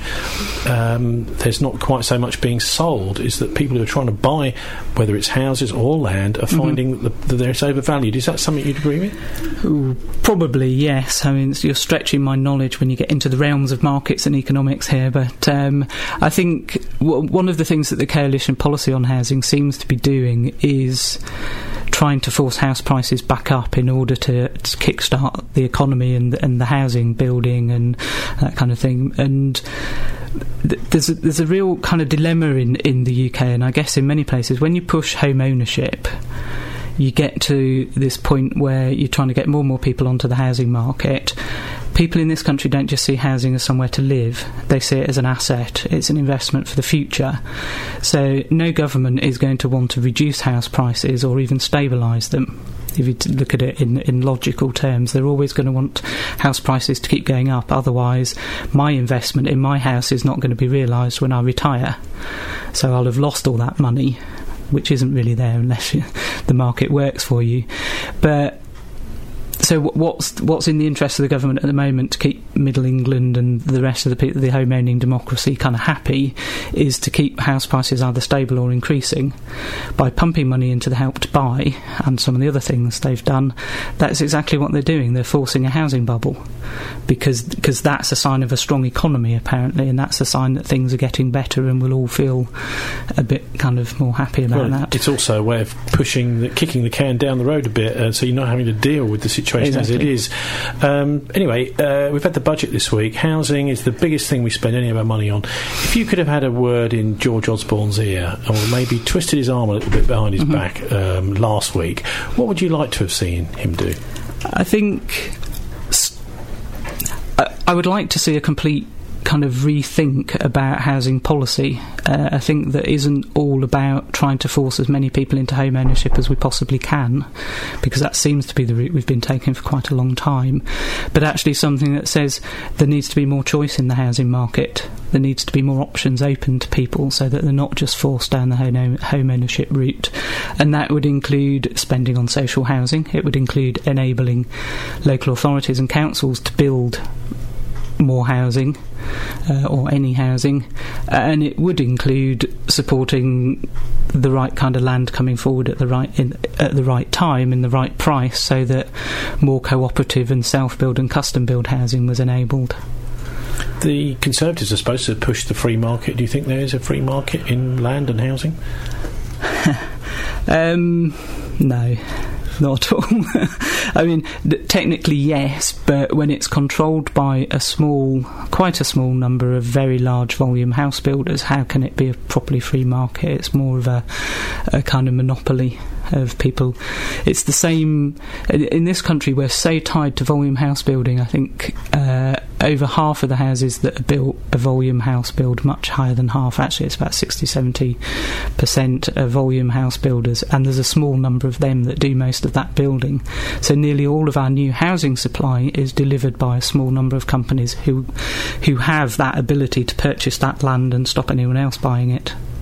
um, there's not quite so much being sold, is that people who are trying to buy, whether it's houses or land, are finding mm-hmm. that, the, that it's overvalued. Is that something you'd agree with? Ooh, probably, yes. I mean, you're stretching my knowledge when you get into the realms of markets and economics here, but um, I think w- one of the things that the coalition policy on housing seems to be doing is trying to force house prices back up in order to, to kickstart the economy and, and the housing building and that kind of thing. And th- there's a, there's a real kind of dilemma in, in the U K, and I guess in many places, when you push home ownership, you get to this point where you're trying to get more and more people onto the housing market. People in this country don't just see housing as somewhere to live, they see it as an asset. It's an investment for the future. So no government is going to want to reduce house prices or even stabilise them. If you look at it in, in logical terms, they're always going to want house prices to keep going up. Otherwise, my investment in my house is not going to be realised when I retire. So I'll have lost all that money, which isn't really there unless you, the market works for you. But so what's what's in the interest of the government at the moment to keep Middle England and the rest of the people, the home-owning democracy, kind of happy, is to keep house prices either stable or increasing. By pumping money into the Help to Buy and some of the other things they've done, that's exactly what they're doing. They're forcing a housing bubble because because that's a sign of a strong economy, apparently, and that's a sign that things are getting better and we'll all feel a bit kind of more happy about well, that. It's also a way of pushing, the, kicking the can down the road a bit, uh, so you're not having to deal with the situation exactly. as it is. Um, anyway, uh, we've had the budget this week. Housing is the biggest thing we spend any of our money on. If you could have had a word in George Osborne's ear, or maybe twisted his arm a little bit behind his mm-hmm. back um, last week, what would you like to have seen him do? I think st- I, I would like to see a complete kind of rethink about housing policy. Uh, I think that isn't all about trying to force as many people into home ownership as we possibly can, because that seems to be the route we've been taking for quite a long time, but actually something that says there needs to be more choice in the housing market. There needs to be more options open to people so that they're not just forced down the home, home ownership route. And that would include spending on social housing. It would include enabling local authorities and councils to build more housing, uh, or any housing, and it would include supporting the right kind of land coming forward at the right in, at the right time in the right price, so that more cooperative and self-build and custom-build housing was enabled. The Conservatives are supposed to push the free market. Do you think there is a free market in land and housing? um, no. Not at all. I mean, th- technically yes, but when it's controlled by a small, quite a small number of very large volume house builders, how can it be a properly free market? It's more of a, a kind of monopoly of people. It's the same in this country. We're so tied to volume house building. I think uh, over half of the houses that are built are volume house build, much higher than half. Actually, it's about sixty to seventy percent of volume house builders, and there's a small number of them that do most of that building. So nearly all of our new housing supply is delivered by a small number of companies who who have that ability to purchase that land and stop anyone else buying it.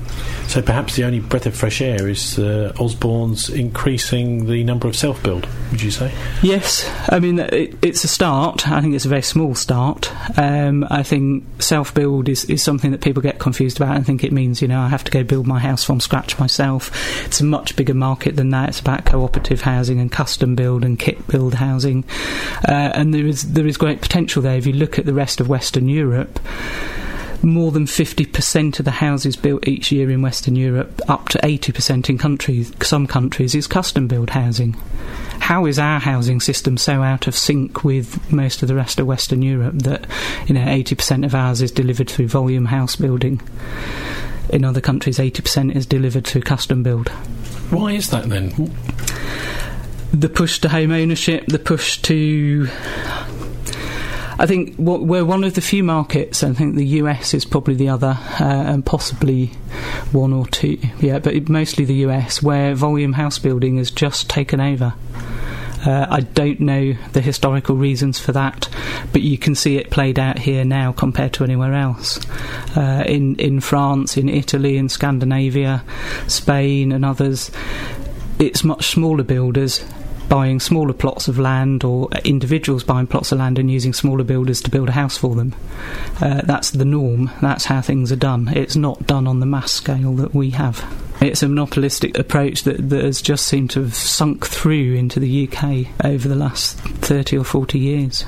So perhaps the only breath of fresh air is uh, Osborne's increasing the number of self-build, would you say? Yes. I mean, it, it's a start. I think it's a very small start. Um, I think self-build is, is something that people get confused about and think it means, you know, I have to go build my house from scratch myself. It's a much bigger market than that. It's about cooperative housing and custom build and kit build housing. Uh, and there is there is great potential there. If you look at the rest of Western Europe, more than fifty percent of the houses built each year in Western Europe, up to eighty percent in countries, some countries, is custom-built housing. How is our housing system so out of sync with most of the rest of Western Europe that, you know, eighty percent of ours is delivered through volume house building? In other countries, eighty percent is delivered through custom build. Why is that then? The push to home ownership, the push to... I think we're one of the few markets, I think the U S is probably the other, uh, and possibly one or two, yeah, but mostly the U S, where volume house building has just taken over. Uh, I don't know the historical reasons for that, but you can see it played out here now compared to anywhere else. Uh, in, in France, in Italy, in Scandinavia, Spain and others, it's much smaller builders buying smaller plots of land, or individuals buying plots of land and using smaller builders to build a house for them. Uh, that's the norm. That's how things are done. It's not done on the mass scale that we have. It's a monopolistic approach that, that has just seemed to have sunk through into the U K over the last thirty or forty years.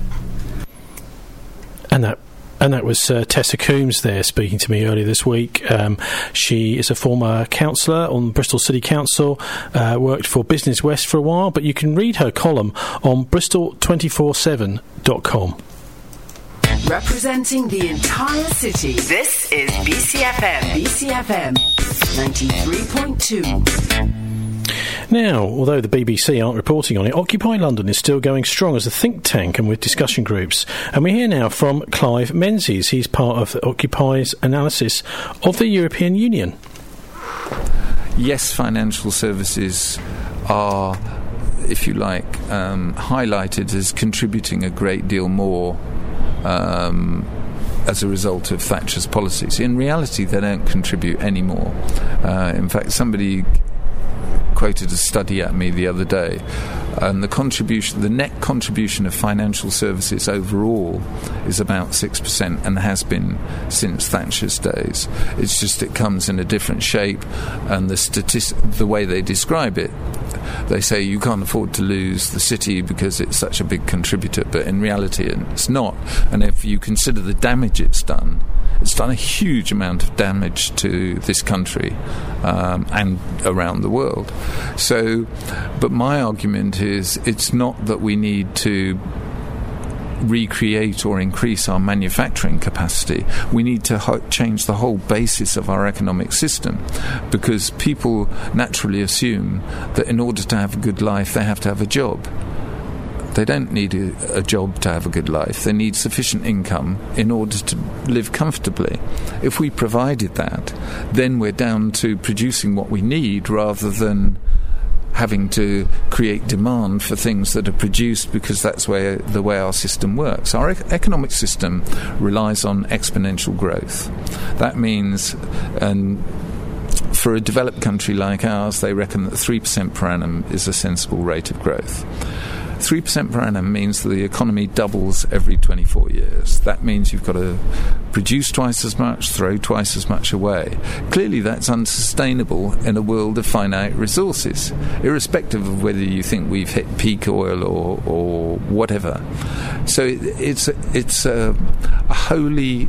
And that And that was uh, Tessa Coombs there speaking to me earlier this week. Um, she is a former councillor on Bristol City Council, uh, worked for Business West for a while, but you can read her column on bristol two four seven dot com. Representing the entire city, this is B C F M. B C F M ninety-three point two. Now, although the B B C aren't reporting on it, Occupy London is still going strong as a think tank and with discussion groups. And we hear now from Clive Menzies. He's part of Occupy's analysis of the European Union. Yes, financial services are, if you like, um, highlighted as contributing a great deal more um, as a result of Thatcher's policies. In reality, they don't contribute any more. Uh, in fact, somebody quoted a study at me the other day, and the contribution, the net contribution of financial services overall is about six percent and has been since Thatcher's days. It's just it comes in a different shape, and the statis- the way they describe it, they say you can't afford to lose the city because it's such a big contributor, but in reality it's not. And if you consider the damage it's done, it's done a huge amount of damage to this country um, and around the world. So, but my argument is it's not that we need to recreate or increase our manufacturing capacity. We need to ho- change the whole basis of our economic system, because people naturally assume that in order to have a good life they have to have a job. They don't need a, a job to have a good life. They need sufficient income in order to live comfortably. If we provided that, then we're down to producing what we need rather than having to create demand for things that are produced, because that's where the way our system works. Our e- economic system relies on exponential growth. That means, and for a developed country like ours, they reckon that three percent per annum is a sensible rate of growth. three percent per annum means that the economy doubles every twenty-four years. That means you've got to produce twice as much, throw twice as much away. Clearly that's unsustainable in a world of finite resources, irrespective of whether you think we've hit peak oil or, or whatever. So it, it's, it's a, a wholly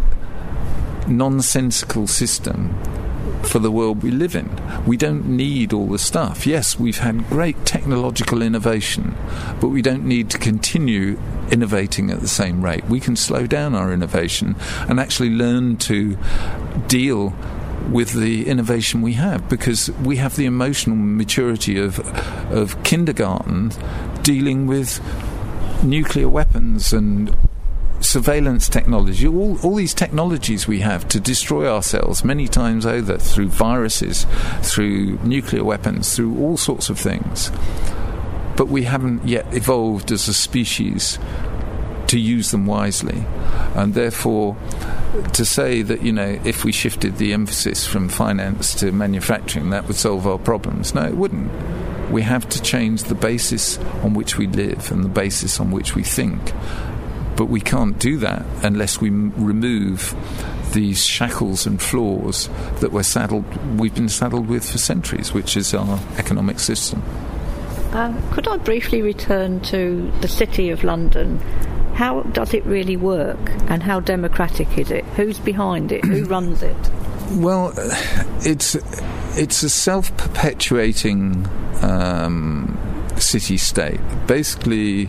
nonsensical system for the world we live in. We don't need all the stuff. Yes, we've had great technological innovation, but we don't need to continue innovating at the same rate. We can slow down our innovation and actually learn to deal with the innovation we have, because we have the emotional maturity of of kindergarten dealing with nuclear weapons and surveillance technology, all, all these technologies we have to destroy ourselves many times over, through viruses, through nuclear weapons, through all sorts of things. But we haven't yet evolved as a species to use them wisely. And therefore, to say that, you know, if we shifted the emphasis from finance to manufacturing, that would solve our problems. No, it wouldn't. We have to change the basis on which we live and the basis on which we think. But we can't do that unless we m- remove these shackles and flaws that we're saddled, we've been saddled with for centuries, which is our economic system. Uh, could I briefly return to the City of London? How does it really work, and how democratic is it? Who's behind it? Who runs it? Well, it's it's a self-perpetuating um, city-state. Basically,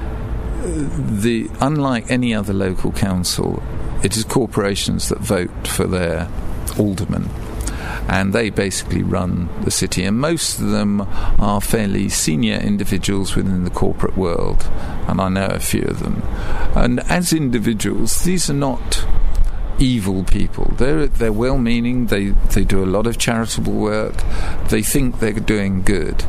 the unlike any other local council, it is corporations that vote for their aldermen, and they basically run the city, and most of them are fairly senior individuals within the corporate world, and I know a few of them. And as individuals, these are not evil people. They're they're well-meaning. They they do a lot of charitable work. They think they're doing good.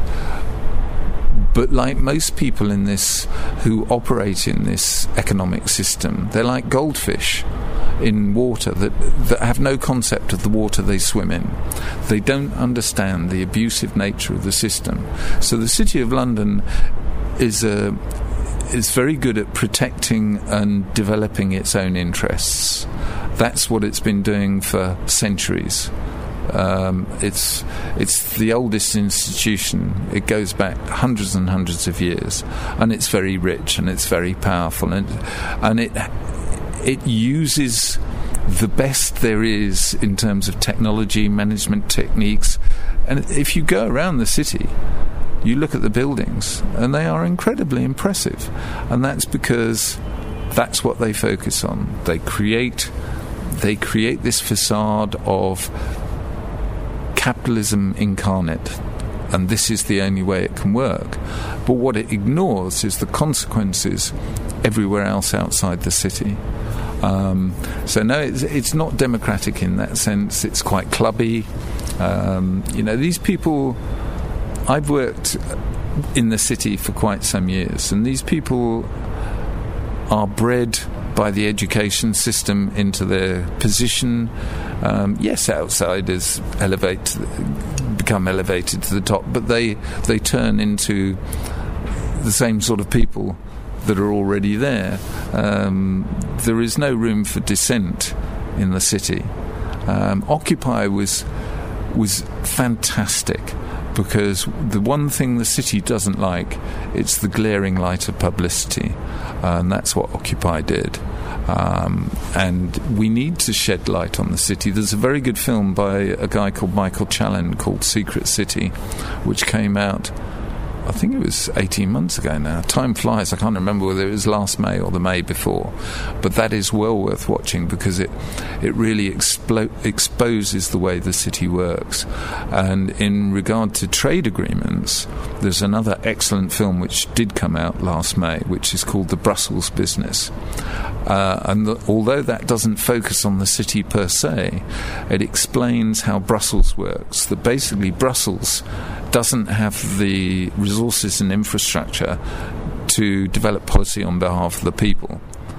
But like most people in this who operate in this economic system, they're like goldfish in water that, that have no concept of the water they swim in. They don't understand the abusive nature of the system. So the City of London is a, is very good at protecting and developing its own interests. That's what it's been doing for centuries. Um, it's it's the oldest institution. It goes back hundreds and hundreds of years, and it's very rich and it's very powerful, and and it it uses the best there is in terms of technology, management techniques. And if you go around the city, you look at the buildings, and they are incredibly impressive, and that's because that's what they focus on. They create they create this facade of capitalism incarnate, and this is the only way it can work. But what it ignores is the consequences everywhere else outside the city. Um, so no, it's, it's not democratic in that sense. It's quite clubby. Um, you know, these people, I've worked in the city for quite some years, and these people are bred by the education system into their position. Um, yes, outsiders elevate, become elevated to the top, but they they turn into the same sort of people that are already there. Um, there is no room for dissent in the city. Um, Occupy was was fantastic, because the one thing the city doesn't like, it's the glaring light of publicity, uh, and that's what Occupy did. Um, and we need to shed light on the city. There's a very good film by a guy called Michael Challen called Secret City, which came out, I think it was eighteen months ago now. Time flies. I can't remember whether it was last May or the May before. But that is well worth watching, because it it really explo- exposes the way the city works. And in regard to trade agreements, there's another excellent film which did come out last May, which is called The Brussels Business. Uh, and the, although that doesn't focus on the city per se, it explains how Brussels works. That basically Brussels doesn't have the resources and infrastructure to develop policy on behalf of the people.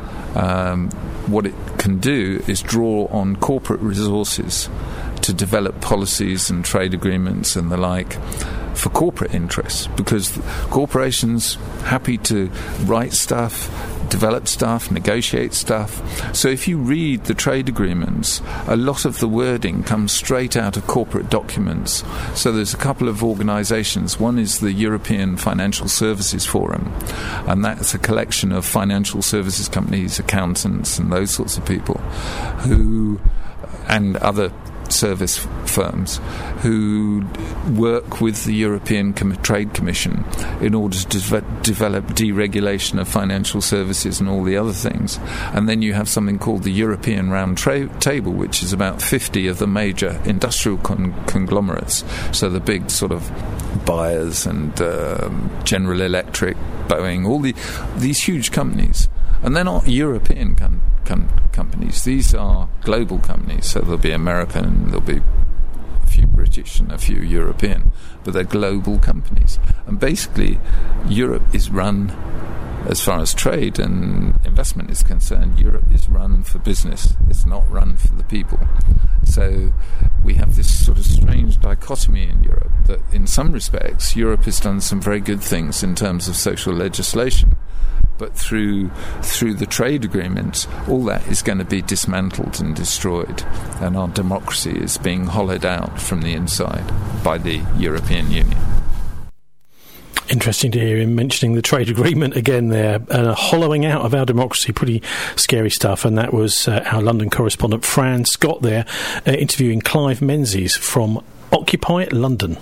Um, what it can do is draw on corporate resources to develop policies and trade agreements and the like for corporate interests, because corporations happy to write stuff, develop stuff, negotiate stuff. So if you read the trade agreements, a lot of the wording comes straight out of corporate documents. So there's a couple of organisations. One is the European Financial Services Forum, and that's a collection of financial services companies, accountants and those sorts of people who, and other service firms who work with the European Com- Trade Commission in order to de- develop deregulation of financial services and all the other things. And then you have something called the European Round Tra- Table, which is about fifty of the major industrial con- conglomerates, so the big sort of Buyers and um, General Electric, Boeing, all the these huge companies. And they're not European com- com- companies. These are global companies. So there'll be American, and there'll be a few British and a few European. But they're global companies. And basically, Europe is run as far as trade and investment is concerned, Europe is run for business. It's not run for the people. So we have this sort of strange dichotomy in Europe that in some respects Europe has done some very good things in terms of social legislation, but through through the trade agreements all that is going to be dismantled and destroyed, and our democracy is being hollowed out from the inside by the European Union. Interesting to hear him mentioning the trade agreement again there, uh, hollowing out of our democracy. Pretty scary stuff. And that was uh, our London correspondent Fran Scott there, uh, interviewing Clive Menzies from Occupy London.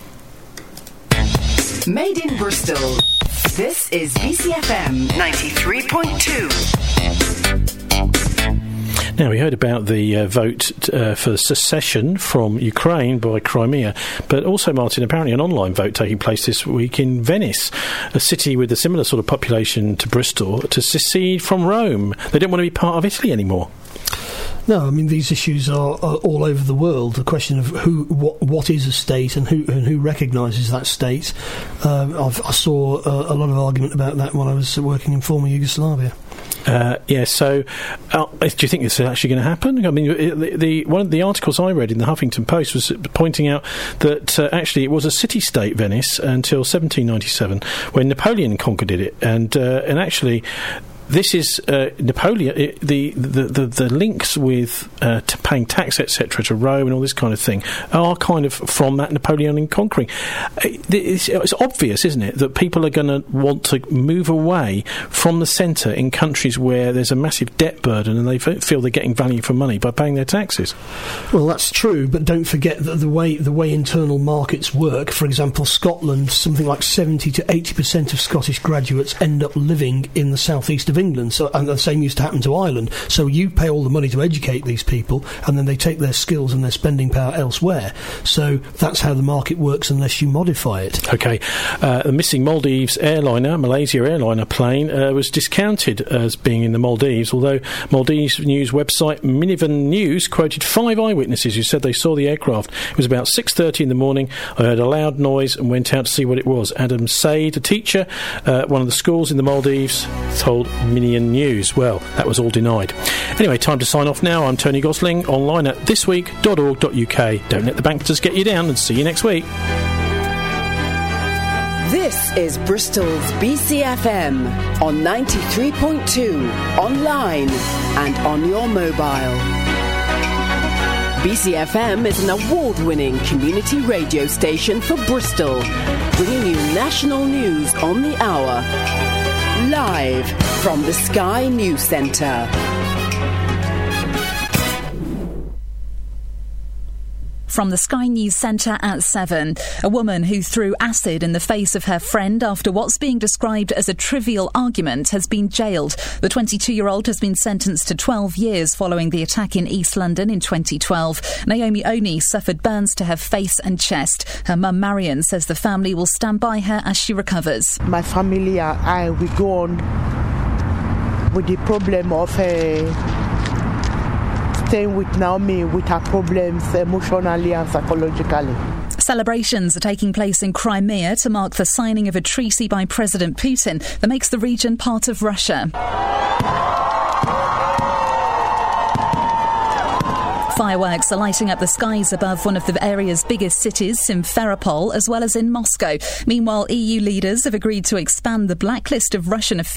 Made in Bristol. This is B C F M ninety-three point two. Now, we heard about the uh, vote uh, for secession from Ukraine by Crimea, but also, Martin, apparently an online vote taking place this week in Venice, a city with a similar sort of population to Bristol, to secede from Rome. They don't want to be part of Italy anymore. No, I mean, these issues are, are all over the world. The question of who, what, what is a state, and who, and who recognises that state. Um, I've, I saw a, a lot of argument about that when I was working in former Yugoslavia. Uh, yeah, so uh, do you think this is actually going to happen? I mean, the, the one of the articles I read in the Huffington Post was pointing out that uh, actually it was a city-state, Venice, until seventeen ninety-seven, when Napoleon conquered it, and uh, and actually. This is uh, Napoleon. It, the, the, the, the links with uh, to paying tax, et cetera, to Rome and all this kind of thing are kind of from that Napoleonic conquering. It's, it's obvious, isn't it, that people are going to want to move away from the centre in countries where there's a massive debt burden and they feel they're getting value for money by paying their taxes. Well, that's true, but don't forget that the way the way internal markets work. For example, Scotland, something like seventy to eighty percent of Scottish graduates end up living in the southeast of England, so, and the same used to happen to Ireland. So you pay all the money to educate these people, and then they take their skills and their spending power elsewhere. So that's how the market works unless you modify it. OK. Uh, the missing Maldives airliner, Malaysia airliner plane, uh, was discounted as being in the Maldives, although Maldives news website Minivan News quoted five eyewitnesses who said they saw the aircraft. It was about six thirty in the morning. I heard a loud noise and went out to see what it was. Adam Said, a teacher at uh, one of the schools in the Maldives, told Minion News. Well, that was all denied. Anyway, time to sign off now. I'm Tony Gosling, online at this week dot org dot U K. Don't let the bankers get you down, and see you next week. This is Bristol's B C F M on ninety-three point two, online and on your mobile. B C F M is an award-winning community radio station for Bristol, bringing you national news on the hour. Live from the Sky News Centre. From the Sky News Centre at seven. A woman who threw acid in the face of her friend after what's being described as a trivial argument has been jailed. The twenty-two-year-old has been sentenced to twelve years following the attack in East London in twenty twelve. Naomi Oni suffered burns to her face and chest. Her mum Marion says the family will stand by her as she recovers. My family and I, we go on with the problem of uh, staying with Naomi with her problems emotionally and psychologically. Celebrations are taking place in Crimea to mark the signing of a treaty by President Putin that makes the region part of Russia. Fireworks are lighting up the skies above one of the area's biggest cities, Simferopol, as well as in Moscow. Meanwhile, E U leaders have agreed to expand the blacklist of Russian officials